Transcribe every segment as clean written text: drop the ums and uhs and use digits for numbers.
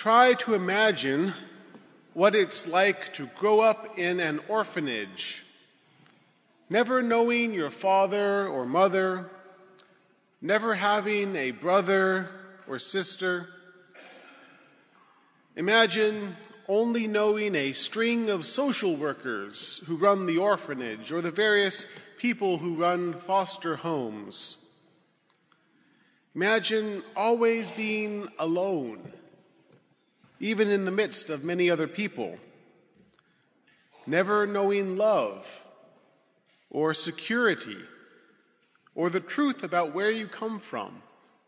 Try to imagine what it's like to grow up in an orphanage, never knowing your father or mother, never having a brother or sister. Imagine only knowing a string of social workers who run the orphanage or the various people who run foster homes. Imagine always being alone, even in the midst of many other people, never knowing love or security or the truth about where you come from.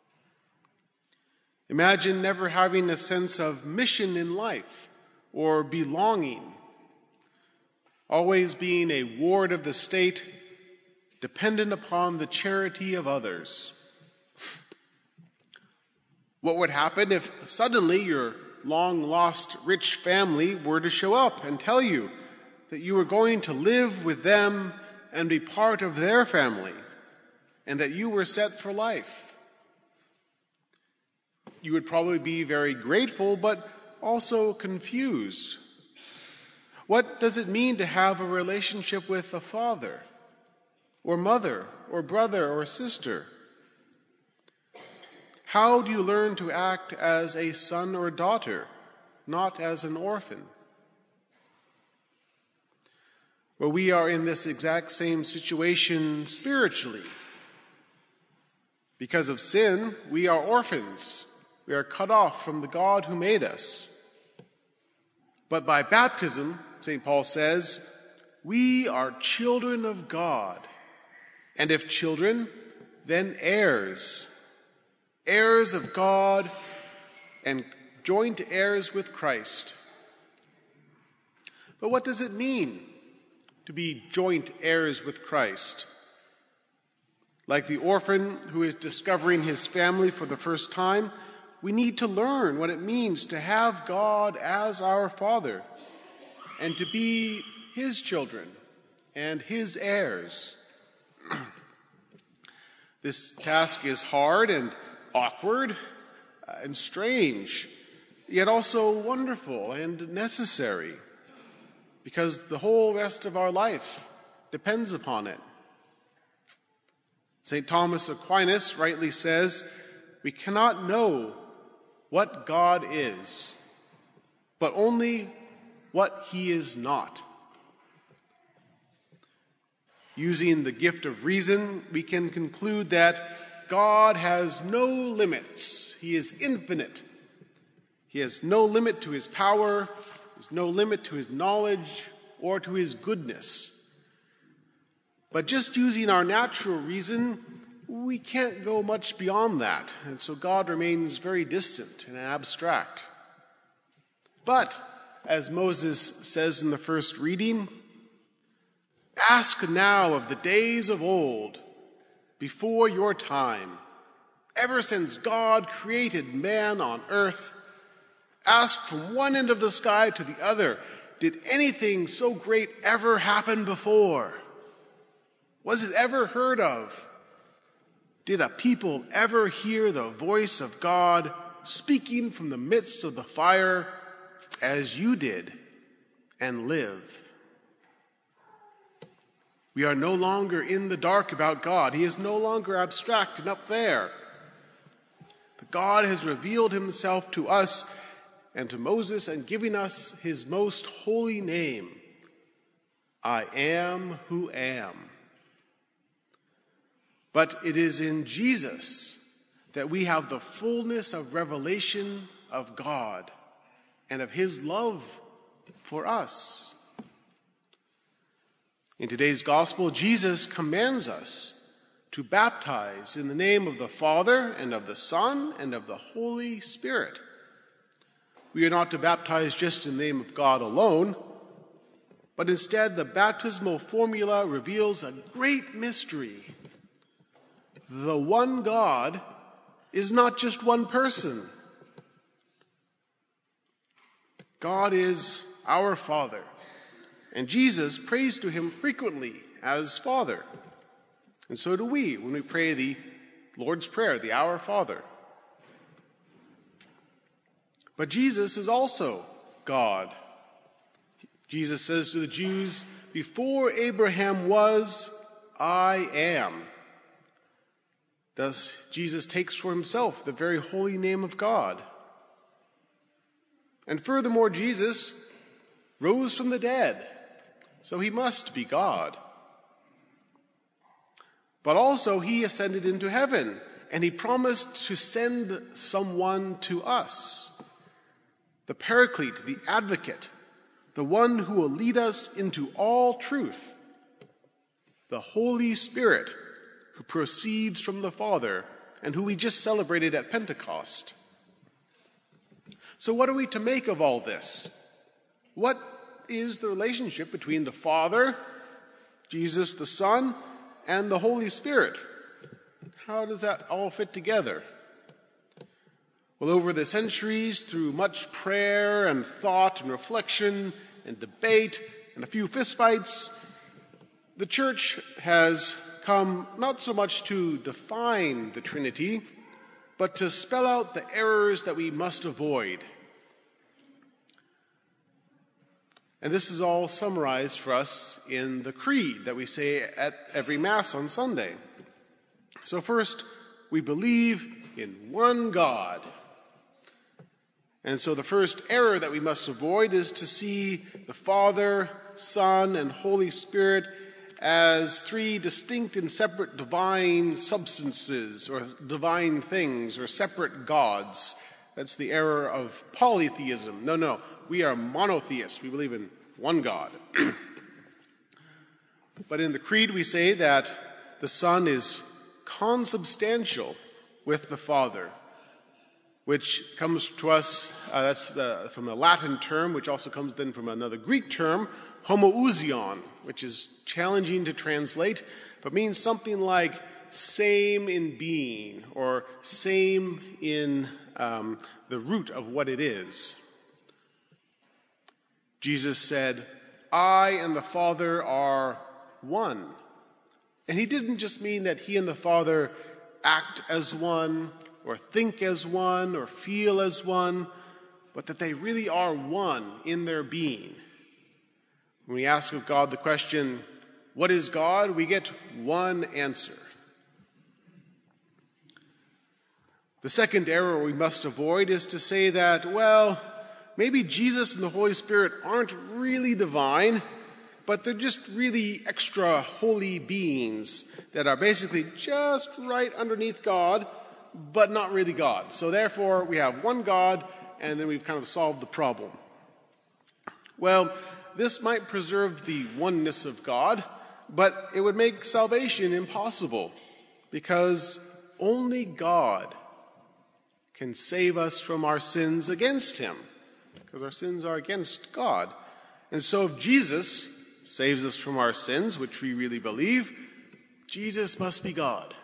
Imagine never having a sense of mission in life or belonging, always being a ward of the state, dependent upon the charity of others. What would happen if suddenly your long-lost rich family were to show up and tell you that you were going to live with them and be part of their family, and that you were set for life? You would probably be very grateful, but also confused. What does it mean to have a relationship with a father, or mother, or brother, or sister? How do you learn to act as a son or daughter, not as an orphan? Well, we are in this exact same situation spiritually. Because of sin, we are orphans. We are cut off from the God who made us. But by baptism, St. Paul says, we are children of God. And if children, then heirs. Heirs of God and joint heirs with Christ. But what does it mean to be joint heirs with Christ? Like the orphan who is discovering his family for the first time, we need to learn what it means to have God as our Father and to be His children and His heirs. This task is hard and awkward and strange, yet also wonderful and necessary, because the whole rest of our life depends upon it. St. Thomas Aquinas rightly says, we cannot know what God is, but only what He is not. Using the gift of reason, we can conclude that God has no limits. He is infinite. He has no limit to His power, there's no limit to His knowledge or to His goodness. But just using our natural reason, we can't go much beyond that, and so God remains very distant and abstract. But, as Moses says in the first reading, ask now of the days of old, before your time, ever since God created man on earth. Ask from one end of the sky to the other, did anything so great ever happen before? Was it ever heard of? Did a people ever hear the voice of God speaking from the midst of the fire as you did and live? We are no longer in the dark about God. He is no longer abstract and up there. But God has revealed Himself to us and to Moses and giving us His most holy name. I am who am. But it is in Jesus that we have the fullness of revelation of God and of His love for us. In today's gospel, Jesus commands us to baptize in the name of the Father and of the Son and of the Holy Spirit. We are not to baptize just in the name of God alone, but instead the baptismal formula reveals a great mystery. The one God is not just one person. God is our Father, and Jesus prays to Him frequently as Father. And so do we when we pray the Lord's Prayer, the Our Father. But Jesus is also God. Jesus says to the Jews, "Before Abraham was, I am." Thus, Jesus takes for himself the very holy name of God. And furthermore, Jesus rose from the dead, so he must be God. But also, he ascended into heaven, and he promised to send someone to us, the Paraclete, the Advocate, the one who will lead us into all truth, the Holy Spirit, who proceeds from the Father and who we just celebrated at Pentecost. So what are we to make of all this? What is the relationship between the Father, Jesus the Son, and the Holy Spirit? How does that all fit together? Well, over the centuries, through much prayer and thought and reflection and debate and a few fistfights, the Church has come not so much to define the Trinity, but to spell out the errors that we must avoid. And this is all summarized for us in the creed that we say at every Mass on Sunday. So first, we believe in one God. And so the first error that we must avoid is to see the Father, Son, and Holy Spirit as three distinct and separate divine substances or divine things or separate gods. That's the error of polytheism. No, we are monotheists. We believe in one God. But in the Creed we say that the Son is consubstantial with the Father, which comes to us, from a Latin term, which also comes then from another Greek term, homoousion, which is challenging to translate, but means something like same in being or same in the root of what it is. Jesus said, "I and the Father are one." And he didn't just mean that he and the Father act as one or think as one or feel as one, but that they really are one in their being. When we ask of God the question, "What is God?" we get one answer. The second error we must avoid is to say that, well, maybe Jesus and the Holy Spirit aren't really divine, but they're just really extra holy beings that are basically just right underneath God, but not really God. So therefore, we have one God, and then we've kind of solved the problem. Well, this might preserve the oneness of God, but it would make salvation impossible, because only God can save us from our sins against him, because our sins are against God. And so if Jesus saves us from our sins, which we really believe, Jesus must be God.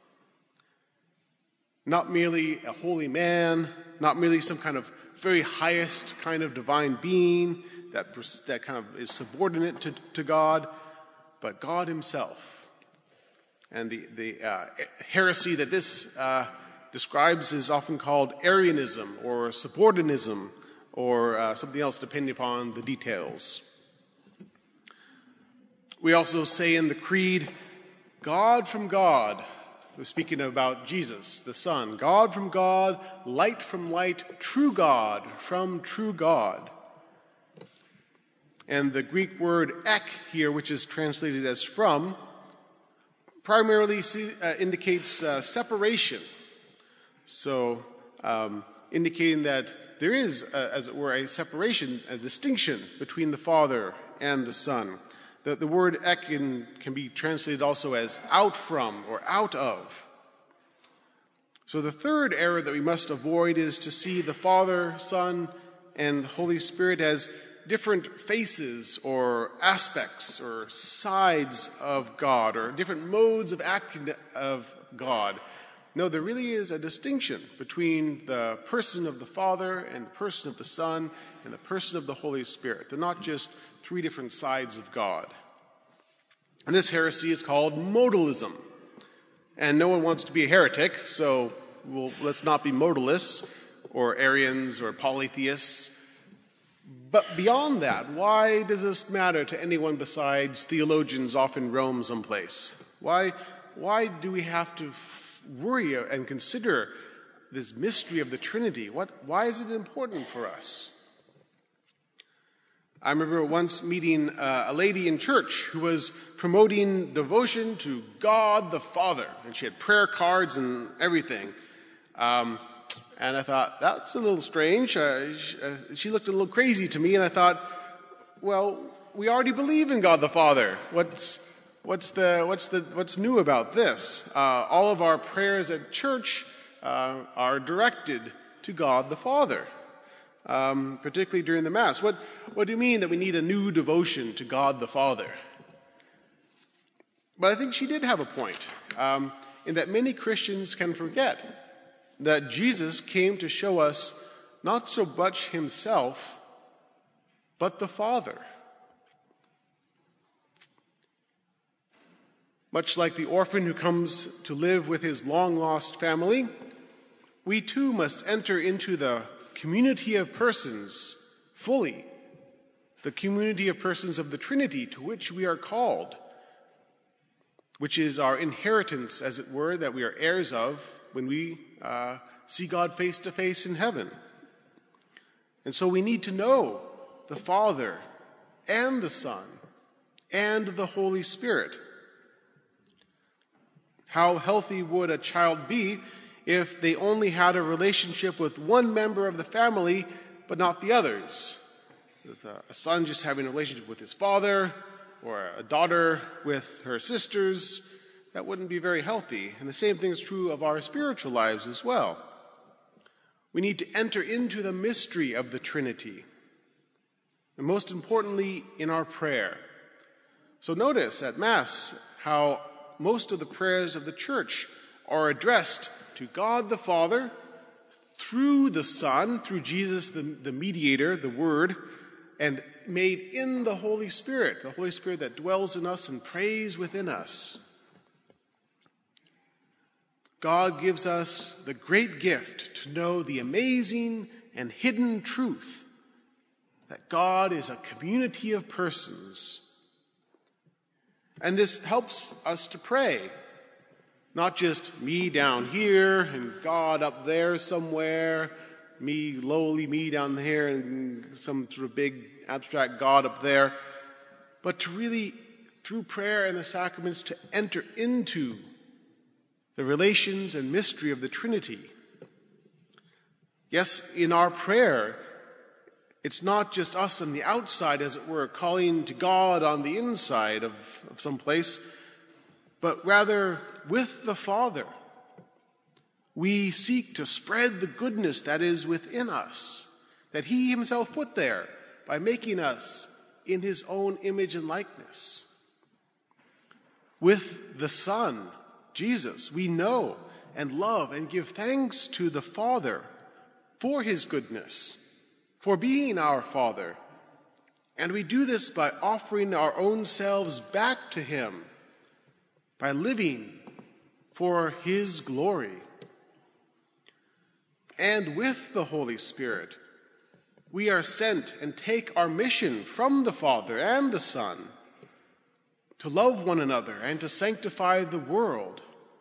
Not merely a holy man, not merely some kind of very highest kind of divine being that kind of is subordinate to God, but God himself. And the heresy that this describes is often called Arianism or subordinatism or something else depending upon the details. We also say in the Creed, God from God. We're speaking about Jesus, the Son. God from God, light from light, true God from true God. And the Greek word ek here, which is translated as from, primarily indicates separation. So, indicating that there is, as it were, a separation, a distinction between the Father and the Son. The word ek can be translated also as out from or out of. So the third error that we must avoid is to see the Father, Son, and Holy Spirit as different faces or aspects or sides of God or different modes of acting of God. No, there really is a distinction between the person of the Father and the person of the Son and the person of the Holy Spirit. They're not just three different sides of God. And this heresy is called modalism. And no one wants to be a heretic, so let's not be modalists. or Arians or polytheists. But beyond that, why does this matter to anyone besides theologians off in Rome someplace? Why do we have to worry and consider this mystery of the Trinity? Why is it important for us? I remember once meeting a lady in church who was promoting devotion to God the Father, and she had prayer cards and everything. And I thought, that's a little strange. She looked a little crazy to me, and I thought, well, we already believe in God the Father. What's new about this? All of our prayers at church are directed to God the Father, particularly during the Mass. What do you mean that we need a new devotion to God the Father? But I think she did have a point, in that many Christians can forget that Jesus came to show us not so much himself, but the Father. Much like the orphan who comes to live with his long-lost family, we too must enter into the community of persons fully, the community of persons of the Trinity to which we are called, which is our inheritance, as it were, that we are heirs of when we see God face to face in heaven. And so we need to know the Father and the Son and the Holy Spirit. How healthy would a child be if they only had a relationship with one member of the family but not the others? With a son just having a relationship with his father, or a daughter with her sisters, that wouldn't be very healthy. And the same thing is true of our spiritual lives as well. We need to enter into the mystery of the Trinity, and most importantly, in our prayer. So notice at Mass how most of the prayers of the Church are addressed to God the Father through the Son, through Jesus, the mediator, the Word, and made in the Holy Spirit that dwells in us and prays within us. God gives us the great gift to know the amazing and hidden truth that God is a community of persons. And this helps us to pray, not just me down here and God up there somewhere, lowly me down here and some sort of big abstract God up there, but to really, through prayer and the sacraments, to enter into the relations and mystery of the Trinity. Yes, in our prayer, it's not just us on the outside, as it were, calling to God on the inside of some place, but rather with the Father. We seek to spread the goodness that is within us, that he himself put there by making us in his own image and likeness. With the Son, Jesus, we know and love and give thanks to the Father for his goodness, for being our Father. And we do this by offering our own selves back to him, by living for his glory. And with the Holy Spirit, we are sent and take our mission from the Father and the Son to love one another and to sanctify the world.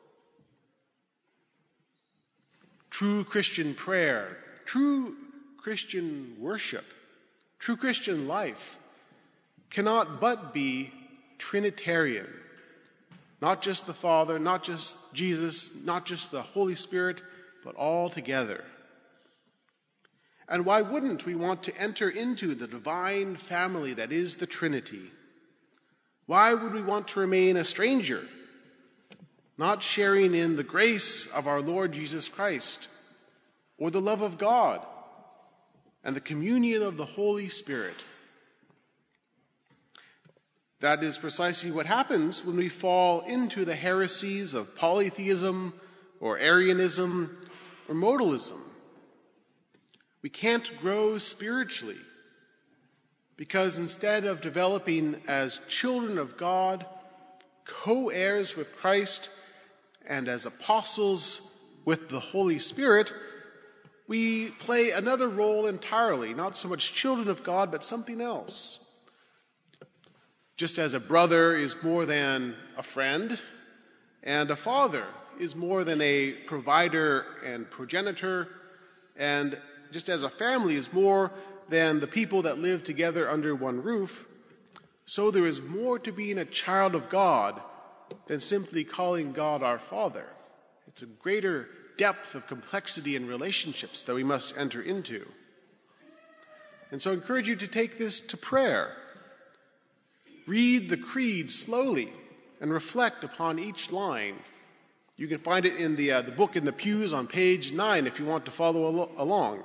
True Christian prayer, true Christian worship, true Christian life cannot but be Trinitarian. Not just the Father, not just Jesus, not just the Holy Spirit, but all together. And why wouldn't we want to enter into the divine family that is the Trinity? Why would we want to remain a stranger, not sharing in the grace of our Lord Jesus Christ, or the love of God, and the communion of the Holy Spirit? That is precisely what happens when we fall into the heresies of polytheism or Arianism or modalism. We can't grow spiritually because instead of developing as children of God, co-heirs with Christ, and as apostles with the Holy Spirit, we play another role entirely, not so much children of God, but something else. Just as a brother is more than a friend, and a father is more than a provider and progenitor, and just as a family is more than the people that live together under one roof, so there is more to being a child of God than simply calling God our Father. It's a greater depth of complexity in relationships that we must enter into. And so I encourage you to take this to prayer. Read the creed slowly and reflect upon each line. You can find it in the book in the pews on page 9 if you want to follow along.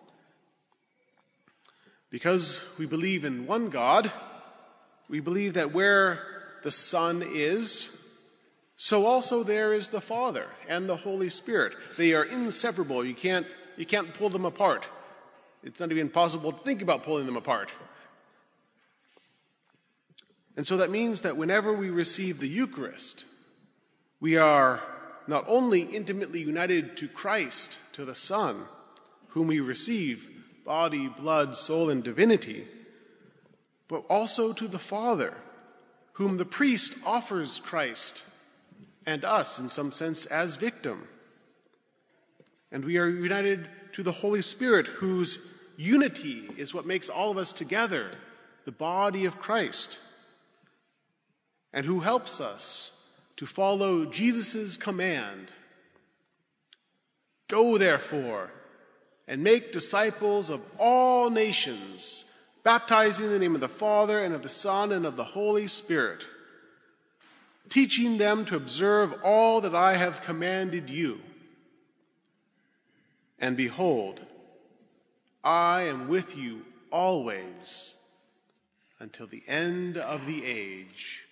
Because we believe in one God, we believe that where the Son is, so also there is the Father and the Holy Spirit. They are inseparable. You can't pull them apart. It's not even possible to think about pulling them apart. And so that means that whenever we receive the Eucharist, we are not only intimately united to Christ, to the Son, whom we receive, body, blood, soul, and divinity, but also to the Father, whom the priest offers Christ and us, in some sense, as victim. And we are united to the Holy Spirit, whose unity is what makes all of us together, the body of Christ, and who helps us to follow Jesus' command. Go, therefore, and make disciples of all nations, baptizing in the name of the Father and of the Son and of the Holy Spirit, teaching them to observe all that I have commanded you. And behold, I am with you always until the end of the age.